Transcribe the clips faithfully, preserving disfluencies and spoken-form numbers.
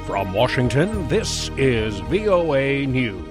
From Washington, this is V O A News.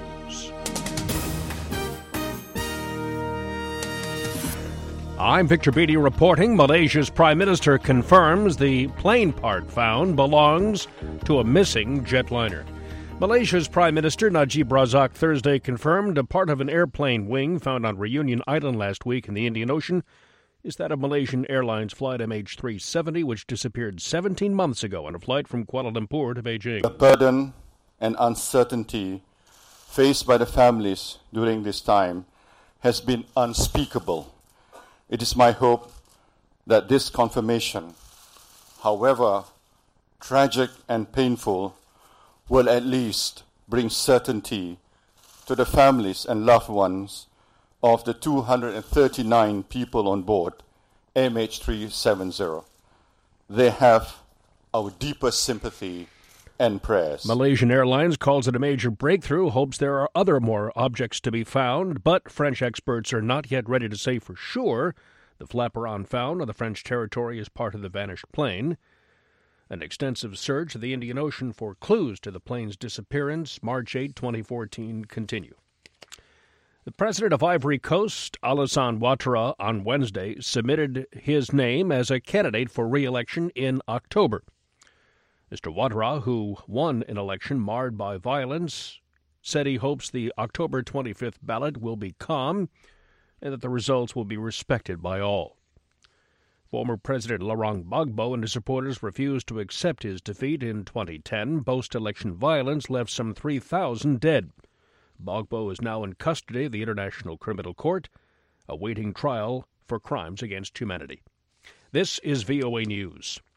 I'm Victor Beatty reporting. Malaysia's Prime Minister confirms the plane part found belongs to a missing jetliner. Malaysia's Prime Minister Najib Razak Thursday confirmed a part of an airplane wing found on Reunion Island last week in the Indian Ocean is that of Malaysian Airlines flight M H three seventy, which disappeared seventeen months ago on a flight from Kuala Lumpur to Beijing. The burden and uncertainty faced by the families during this time has been unspeakable. It is my hope that this confirmation, however tragic and painful, will at least bring certainty to the families and loved ones of the two hundred thirty-nine people on board M H three seventy. They have our deepest sympathy and prayers. Malaysian Airlines calls it a major breakthrough, hopes there are other more objects to be found, but French experts are not yet ready to say for sure the flaperon found on the French territory is part of the vanished plane. An extensive search of the Indian Ocean for clues to the plane's disappearance, March eighth, twenty fourteen, continue. The president of Ivory Coast, Alassane Ouattara, on Wednesday submitted his name as a candidate for re-election in October. Mister Ouattara, who won an election marred by violence, said he hopes the October twenty-fifth ballot will be calm and that the results will be respected by all. Former President Laurent Gbagbo and his supporters refused to accept his defeat in twenty ten. Post-election violence left some three thousand dead. Gbagbo is now in custody of the International Criminal Court, awaiting trial for crimes against humanity. This is V O A News.